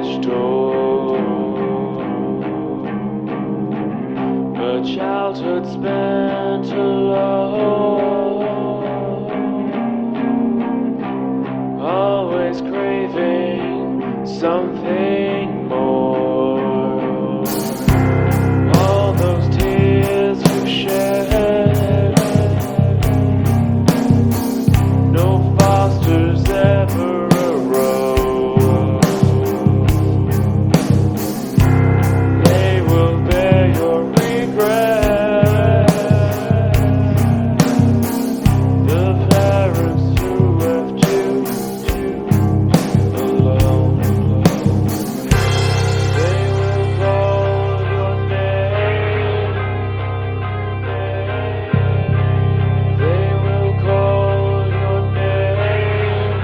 cottage door. A childhood spent alone, always craving something more. All those tears we've shed, no fosters ever arose. They will bear your regret. The parents who left you alone. They will call your name. They will call your name.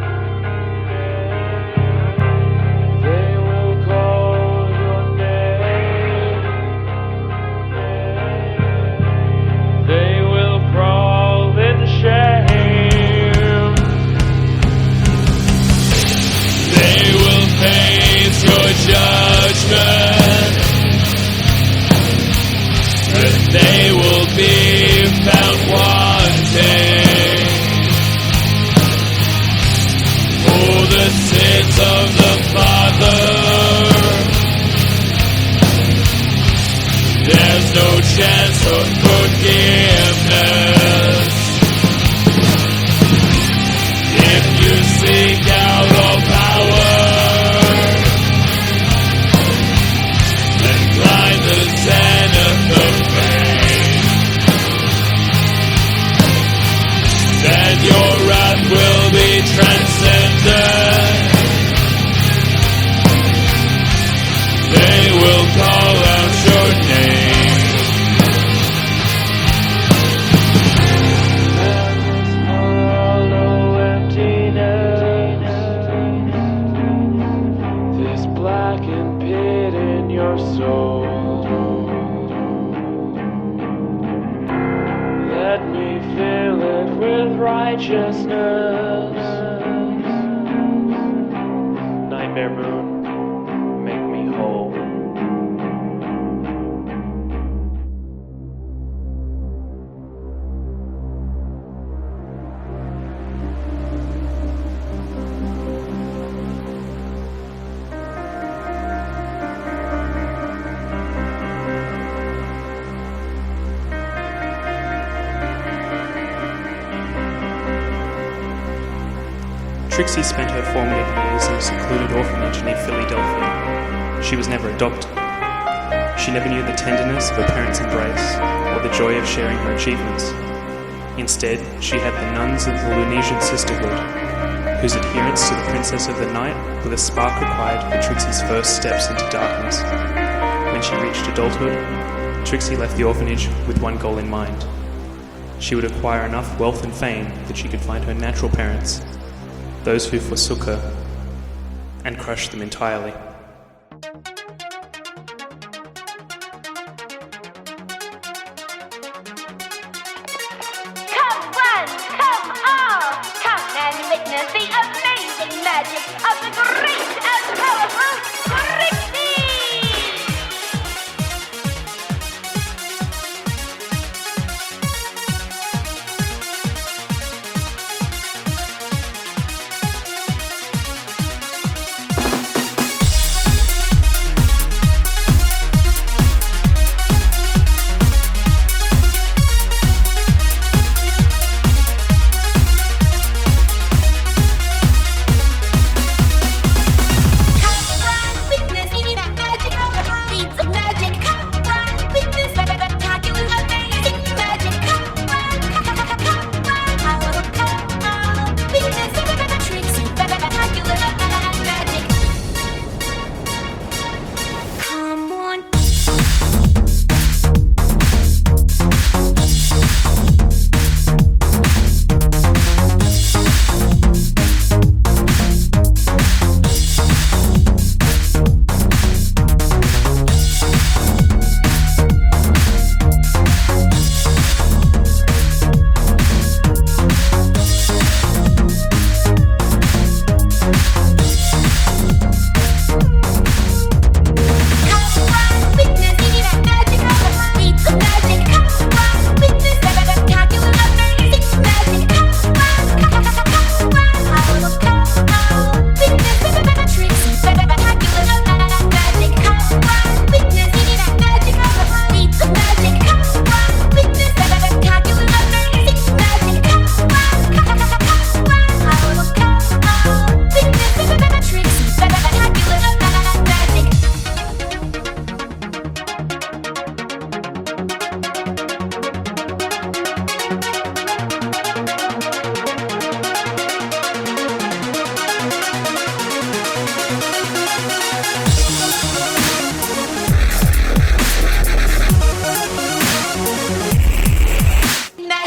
They will call your name. They will crawl in shame. They will face your judgment, and they will be found wanting for the sins of the Father. There's no chance of forgiveness if you seek out all power and climb the zenith of fame. Then your wrath will be transcended. They will call out your name. And this hollow emptiness, this blackened pit in your soul. Let me fill it with righteousness. Nightmare moon, make me whole. Trixie spent her formative years in a secluded orphanage near Philadelphia. She was never adopted. She never knew the tenderness of a parent's embrace or the joy of sharing her achievements. Instead, she had the nuns of the Lunesian Sisterhood, whose adherence to the Princess of the Night were the spark required for Trixie's first steps into darkness. When she reached adulthood, Trixie left the orphanage with one goal in mind. She would acquire enough wealth and fame that she could find her natural parents, those who forsook her, and crush them entirely. Come one, come all, come and witness the amazing magic of the great and powerful Trixie!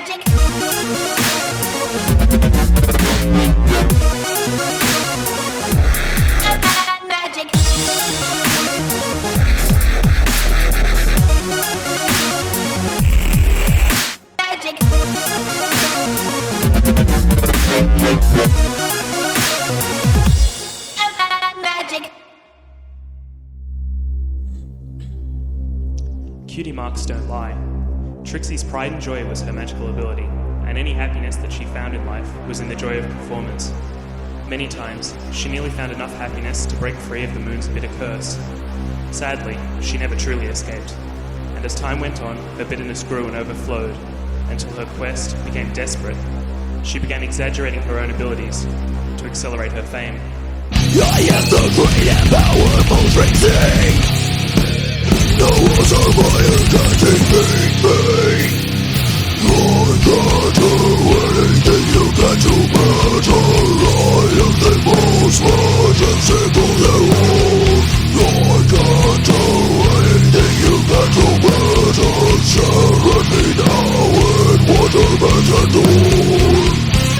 Cutie marks don't lie. Trixie's pride and joy was her magical ability, and any happiness that she found in life was in the joy of performance. Many times, she nearly found enough happiness to break free of the moon's bitter curse. Sadly, she never truly escaped, and as time went on, her bitterness grew and overflowed, until her quest became desperate. She began exaggerating her own abilities to accelerate her fame. I am the great and powerful Trixie. No other fire can defeat me. I can't do anything you can do better. I am the most majestic of them all. I can't do anything you can do better. Stare at me now and what I'm meant to do.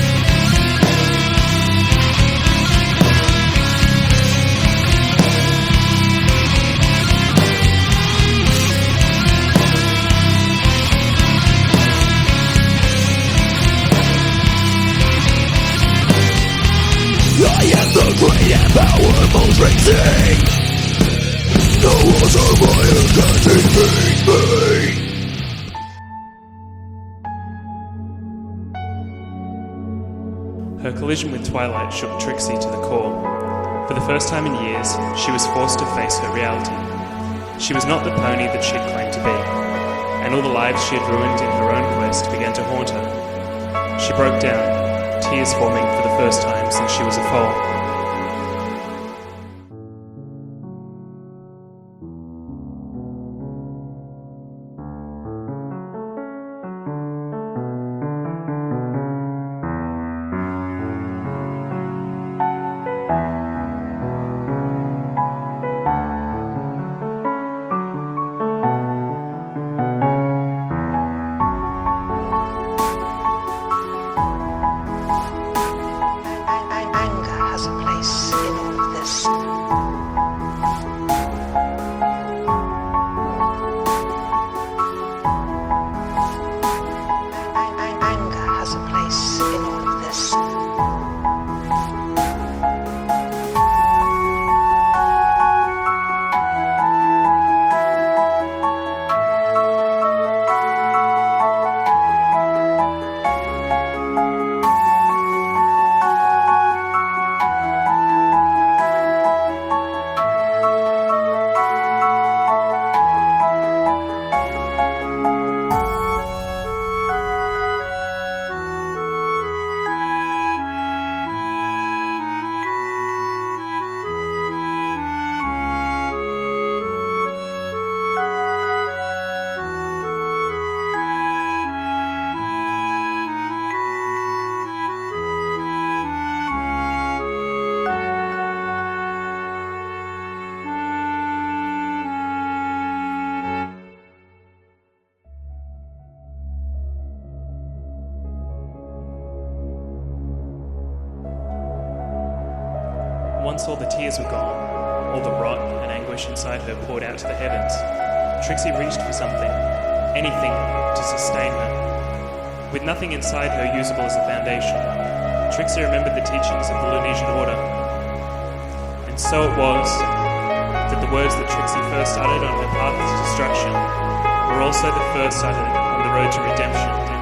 I am the great and powerful Trixie. No other fire can defeat me. Her collision with Twilight shook Trixie to the core. For the first time in years, she was forced to face her reality. She was not the pony that she had claimed to be, and all the lives she had ruined in her own quest began to haunt her. She broke down, tears forming for the first time since she was a foal. Once all the tears were gone, all the rot and anguish inside her poured out to the heavens. Trixie reached for something, anything to sustain her. With nothing inside her usable as a foundation, Trixie remembered the teachings of the Lunesian Order. And so it was that the words that Trixie first uttered on her path to destruction were also the first uttered on the road to redemption.